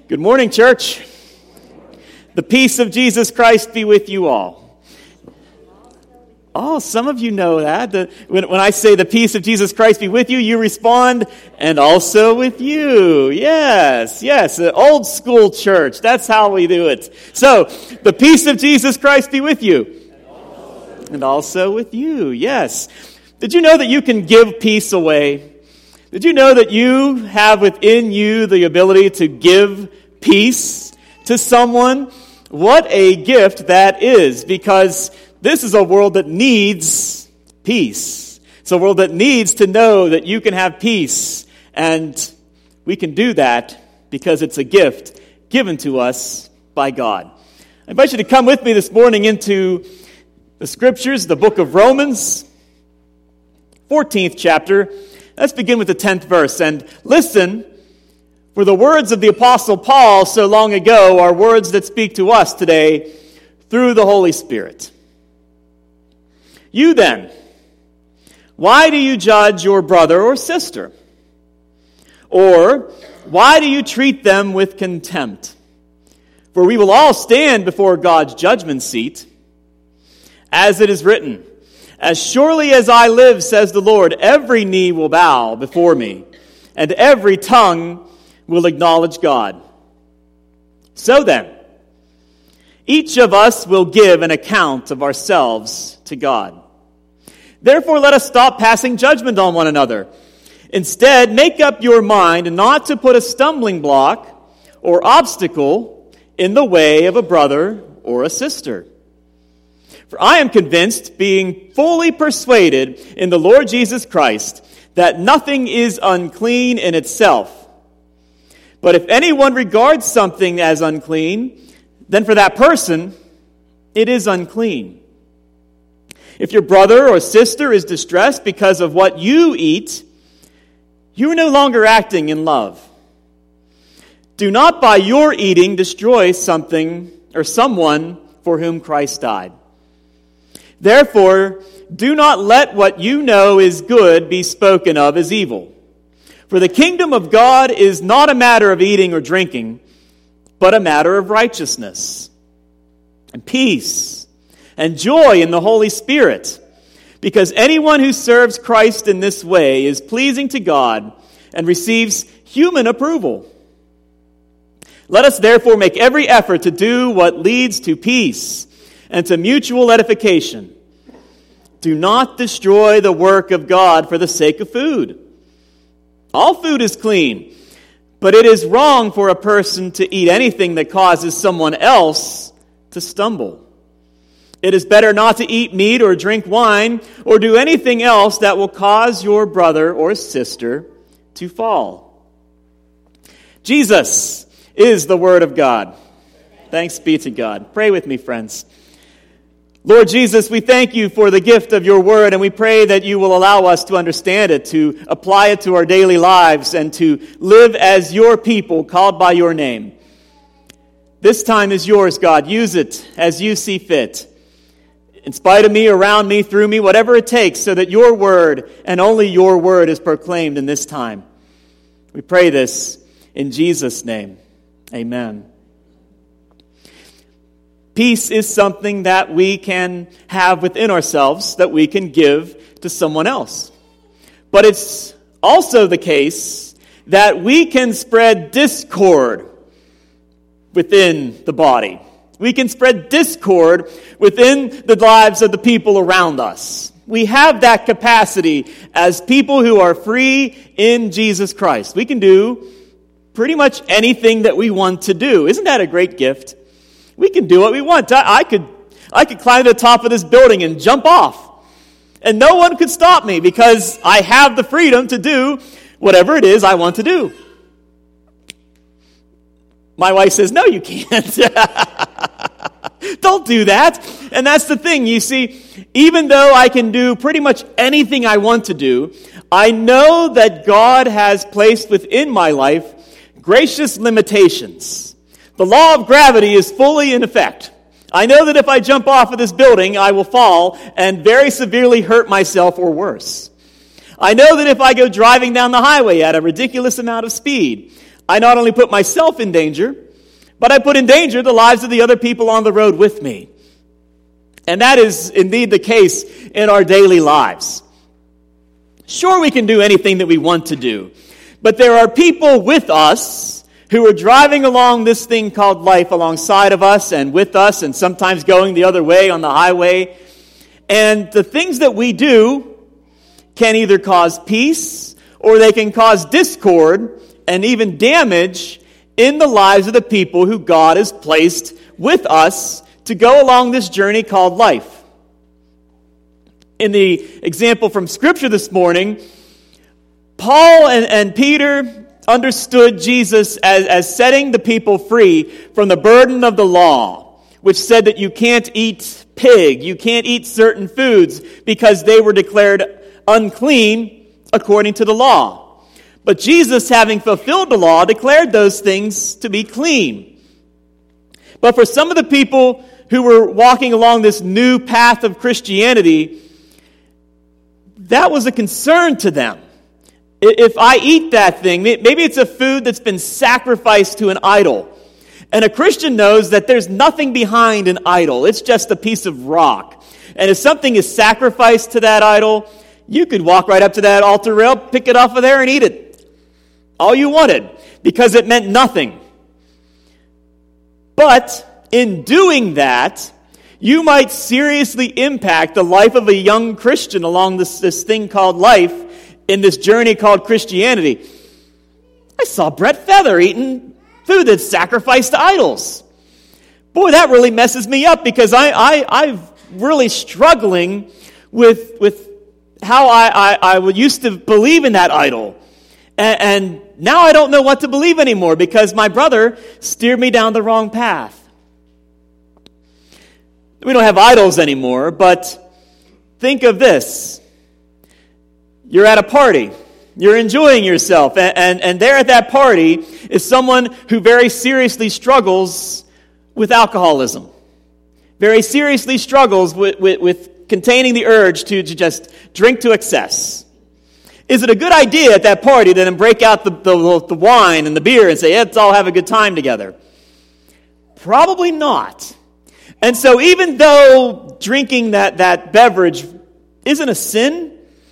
Good morning, church. The peace of Jesus Christ be with you all. Oh, some of you know that. When I say the peace of Jesus Christ be with you, you respond, and also with you. Yes, old school church. That's how we do it. So, the peace of Jesus Christ be with you. And also with you, yes. Did you know that you can give peace away? Did you know that you have within you the ability to give peace to someone? What a gift that is, because this is a world that needs peace. It's a world that needs to know that you can have peace, and we can do that because it's a gift given to us by God. I invite you to come with me this morning into the Scriptures, the book of Romans, 14th chapter. Let's begin with the 10th verse, and listen, for the words of the Apostle Paul so long ago are words that speak to us today through the Holy Spirit. You then, why do you judge your brother or sister? Or why do you treat them with contempt? For we will all stand before God's judgment seat. As it is written, as surely as I live, says the Lord, every knee will bow before me, and every tongue will acknowledge God. So then, each of us will give an account of ourselves to God. Therefore, let us stop passing judgment on one another. Instead, make up your mind not to put a stumbling block or obstacle in the way of a brother or a sister. For I am convinced, being fully persuaded in the Lord Jesus Christ, that nothing is unclean in itself. But if anyone regards something as unclean, then for that person it is unclean. If your brother or sister is distressed because of what you eat, you are no longer acting in love. Do not by your eating destroy something or someone for whom Christ died. Therefore, do not let what you know is good be spoken of as evil. For the kingdom of God is not a matter of eating or drinking, but a matter of righteousness and peace and joy in the Holy Spirit. Because anyone who serves Christ in this way is pleasing to God and receives human approval. Let us therefore make every effort to do what leads to peace and to mutual edification. Do not destroy the work of God for the sake of food. All food is clean, but it is wrong for a person to eat anything that causes someone else to stumble. It is better not to eat meat or drink wine or do anything else that will cause your brother or sister to fall. Jesus is the Word of God. Thanks be to God. Pray with me, friends. Lord Jesus, we thank you for the gift of your word, and we pray that you will allow us to understand it, to apply it to our daily lives, and to live as your people called by your name. This time is yours, God. Use it as you see fit. In spite of me, around me, through me, whatever it takes, so that your word and only your word is proclaimed in this time. We pray this in Jesus' name. Amen. Peace is something that we can have within ourselves, that we can give to someone else. But it's also the case that we can spread discord within the body. We can spread discord within the lives of the people around us. We have that capacity as people who are free in Jesus Christ. We can do pretty much anything that we want to do. Isn't that a great gift? We can do what we want. I could climb to the top of this building and jump off. And no one could stop me because I have the freedom to do whatever it is I want to do. My wife says, no, you can't. Don't do that. And that's the thing. You see, even though I can do pretty much anything I want to do, I know that God has placed within my life gracious limitations. The law of gravity is fully in effect. I know that if I jump off of this building, I will fall and very severely hurt myself or worse. I know that if I go driving down the highway at a ridiculous amount of speed, I not only put myself in danger, but I put in danger the lives of the other people on the road with me. And that is indeed the case in our daily lives. Sure, we can do anything that we want to do, but there are people with us who are driving along this thing called life alongside of us and with us, and sometimes going the other way on the highway. And the things that we do can either cause peace or they can cause discord and even damage in the lives of the people who God has placed with us to go along this journey called life. In the example from Scripture this morning, Paul and Peter understood Jesus as setting the people free from the burden of the law, which said that you can't eat pig, you can't eat certain foods because they were declared unclean according to the law. But Jesus, having fulfilled the law, declared those things to be clean. But for some of the people who were walking along this new path of Christianity, that was a concern to them. If I eat that thing, maybe it's a food that's been sacrificed to an idol. And a Christian knows that there's nothing behind an idol. It's just a piece of rock. And if something is sacrificed to that idol, you could walk right up to that altar rail, pick it off of there, and eat it. All you wanted, because it meant nothing. But in doing that, you might seriously impact the life of a young Christian along this thing called life, in this journey called Christianity. I saw Brett Feather eating food that's sacrificed to idols. Boy, that really messes me up, because I'm really struggling with how I used to believe in that idol. And now I don't know what to believe anymore, because my brother steered me down the wrong path. We don't have idols anymore, but think of this. You're at a party. You're enjoying yourself. And there at that party is someone who very seriously struggles with alcoholism. Very seriously struggles with containing the urge to just drink to excess. Is it a good idea at that party to then break out the wine and the beer and say, let's all have a good time together? Probably not. And so even though drinking that beverage isn't a sin,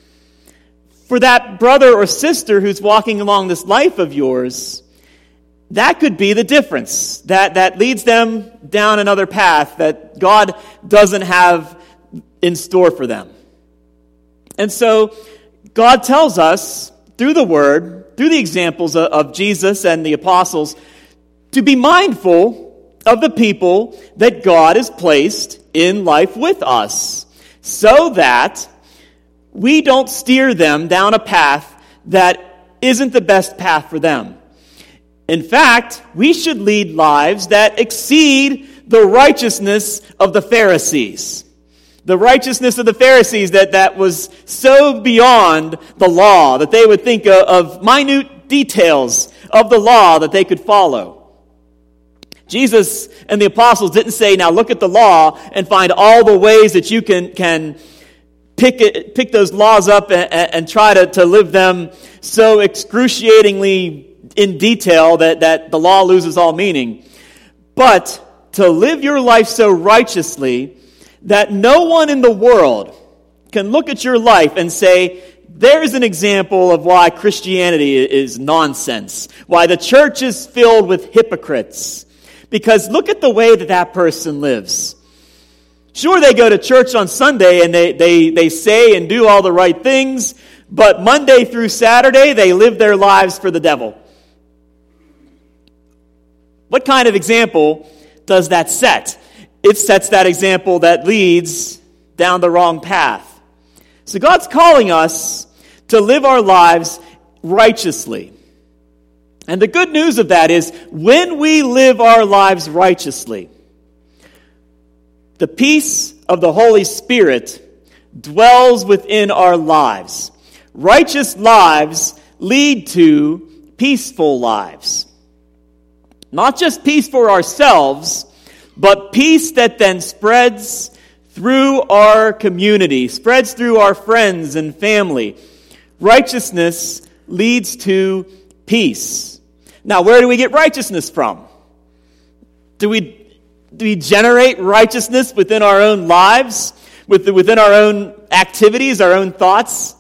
for that brother or sister who's walking along this life of yours, that could be the difference. That leads them down another path that God doesn't have in store for them. And so God tells us through the Word, through the examples of Jesus and the apostles, to be mindful of the people that God has placed in life with us, so that we don't steer them down a path that isn't the best path for them. In fact, we should lead lives that exceed the righteousness of the Pharisees. The righteousness of the Pharisees that was so beyond the law that they would think of minute details of the law that they could follow. Jesus and the apostles didn't say, now look at the law and find all the ways that you can pick those laws up and try to live them so excruciatingly in detail that the law loses all meaning. But to live your life so righteously that no one in the world can look at your life and say, there's an example of why Christianity is nonsense, why the church is filled with hypocrites. Because look at the way that person lives. Sure, they go to church on Sunday and they say and do all the right things, but Monday through Saturday, they live their lives for the devil. What kind of example does that set? It sets that example that leads down the wrong path. So God's calling us to live our lives righteously. And the good news of that is, when we live our lives righteously, the peace of the Holy Spirit dwells within our lives. Righteous lives lead to peaceful lives. Not just peace for ourselves, but peace that then spreads through our community, spreads through our friends and family. Righteousness leads to peace. Now, where do we get righteousness from? Do we generate righteousness within our own lives, within our own activities, our own thoughts?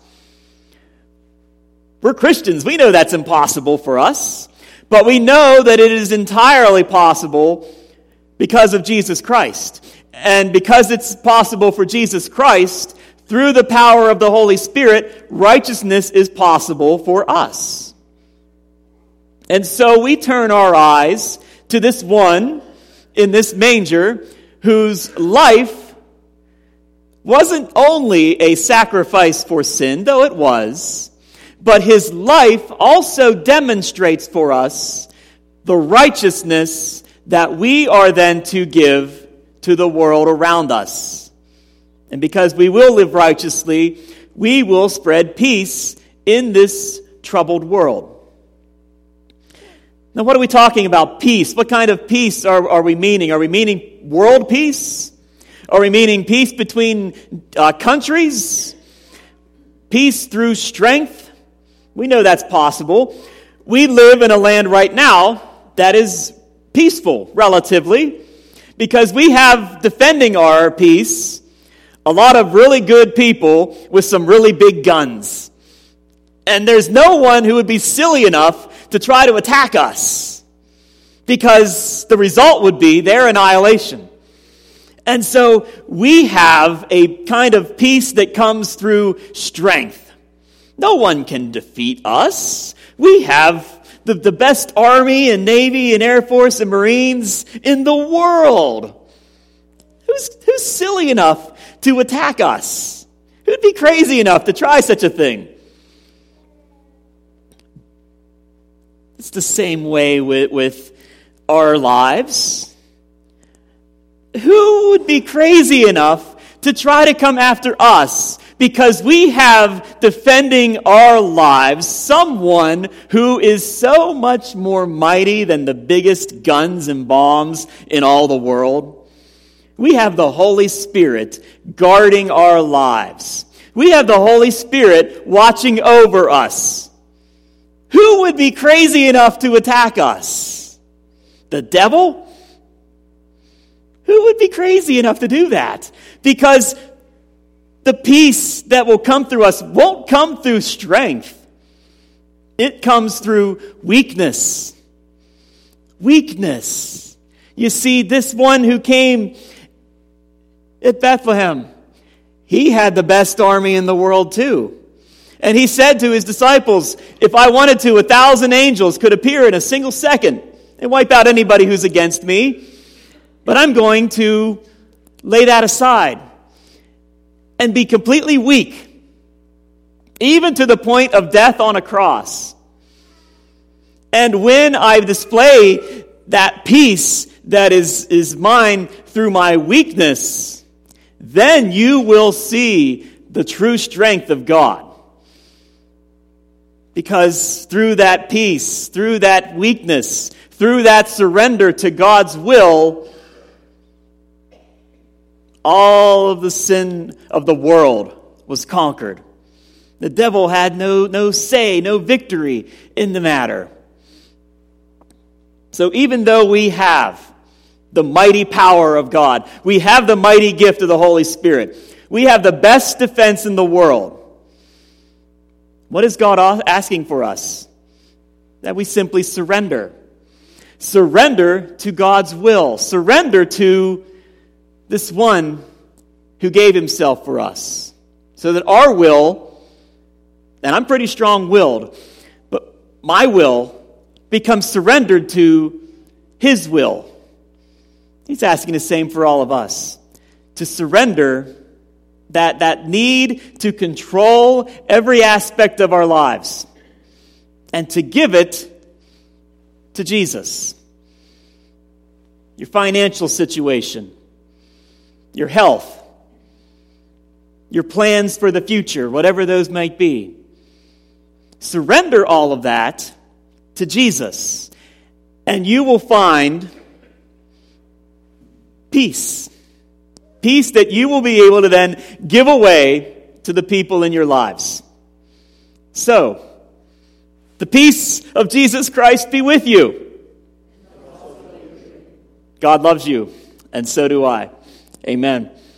We're Christians. We know that's impossible for us. But we know that it is entirely possible because of Jesus Christ. And because it's possible for Jesus Christ, through the power of the Holy Spirit, righteousness is possible for us. And so we turn our eyes to this one in this manger whose life wasn't only a sacrifice for sin, though it was, but his life also demonstrates for us the righteousness that we are then to give to the world around us. And because we will live righteously, we will spread peace in this troubled world. Now, what are we talking about? Peace. What kind of peace are we meaning? Are we meaning world peace? Are we meaning peace between countries? Peace through strength? We know that's possible. We live in a land right now that is peaceful, relatively, because we have defending our peace a lot of really good people with some really big guns. And there's no one who would be silly enough to try to attack us, because the result would be their annihilation. And so we have a kind of peace that comes through strength. No one can defeat us. We have the best army and navy and air force and marines in the world. Who's silly enough to attack us? Who'd be crazy enough to try such a thing? It's the same way with our lives. Who would be crazy enough to try to come after us because we have defending our lives someone who is so much more mighty than the biggest guns and bombs in all the world? We have the Holy Spirit guarding our lives. We have the Holy Spirit watching over us. Who would be crazy enough to attack us? The devil? Who would be crazy enough to do that? Because the peace that will come through us won't come through strength. It comes through weakness. Weakness. You see, this one who came at Bethlehem, he had the best army in the world too. And he said to his disciples, if I wanted to, 1,000 angels could appear in a single second and wipe out anybody who's against me. But I'm going to lay that aside and be completely weak, even to the point of death on a cross. And when I display that peace that is mine through my weakness, then you will see the true strength of God. Because through that peace, through that weakness, through that surrender to God's will, all of the sin of the world was conquered. The devil had no say, no victory in the matter. So even though we have the mighty power of God, we have the mighty gift of the Holy Spirit, we have the best defense in the world, what is God asking for us? That we simply surrender. Surrender to God's will. Surrender to this one who gave himself for us. So that our will, and I'm pretty strong-willed, but my will becomes surrendered to his will. He's asking the same for all of us. To surrender that need to control every aspect of our lives and to give it to Jesus. Your financial situation, your health, your plans for the future, whatever those might be. Surrender all of that to Jesus, and you will find peace. Peace that you will be able to then give away to the people in your lives. So, The peace of Jesus Christ be with you. God loves you, and so do I. Amen.